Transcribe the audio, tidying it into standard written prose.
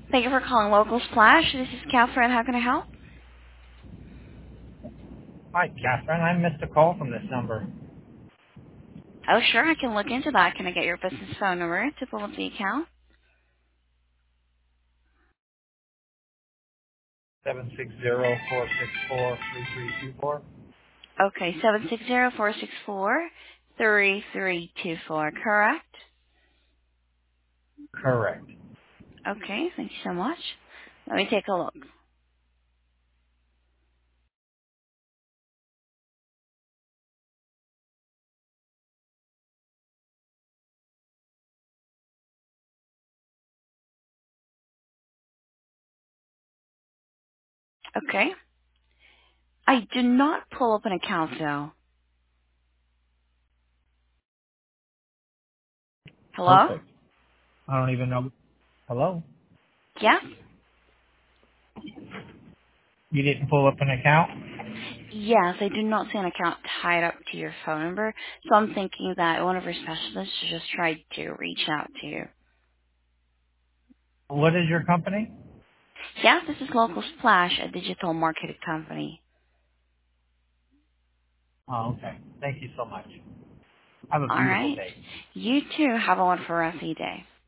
Thank you for calling Local Splash. This is Catherine. How can I help? Hi, Catherine. I missed a call from this number. Oh, sure. I can look into that. Can I get your business phone number to pull up the account? 760-464-3324. Okay, 760-464-3324, correct? Correct. Okay, thank you so much. Let me take a look. Okay. I do not pull up an account, though. Hello? Perfect. I don't even know. Hello? Yes? You didn't pull up an account? Yes, I do not see an account tied up to your phone number, so I'm thinking that one of our specialists just tried to reach out to you. What is your company? Yes, this is Local Splash, a digital marketing company. Oh, okay. Thank you so much. Have a All beautiful right. day. You too. Have a wonderful rest of your day.